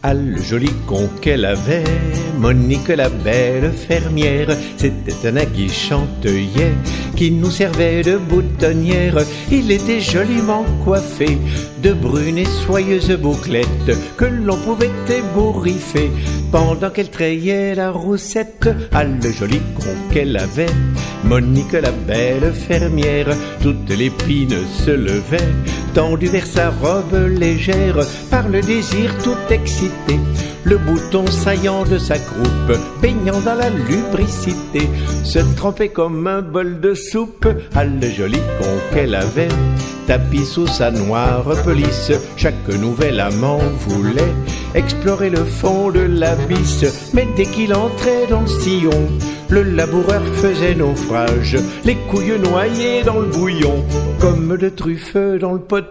Ah, le joli con qu'elle avait, Monique la belle fermière, c'était un aguichanteuillet qui nous servait de boutonnière. Il était joliment coiffé de brunes et soyeuses bouclettes que l'on pouvait ébouriffer pendant qu'elle trayait la roussette. Ah, le joli con qu'elle avait, Monique la belle fermière, toutes les pines se levaient, tendues vers sa robe légère, par le désir tout excité. Le bouton saillant de sa croupe, baignant dans la lubricité, se trempait comme un bol de soupe. Ah, le joli con qu'elle avait, tapis sous sa noire pelisse, chaque nouvel amant voulait explorer le fond de l'abysse. Mais dès qu'il entrait dans le sillon, le laboureur faisait naufrage, les couilles noyées dans le bouillon, comme de truffes dans le potage.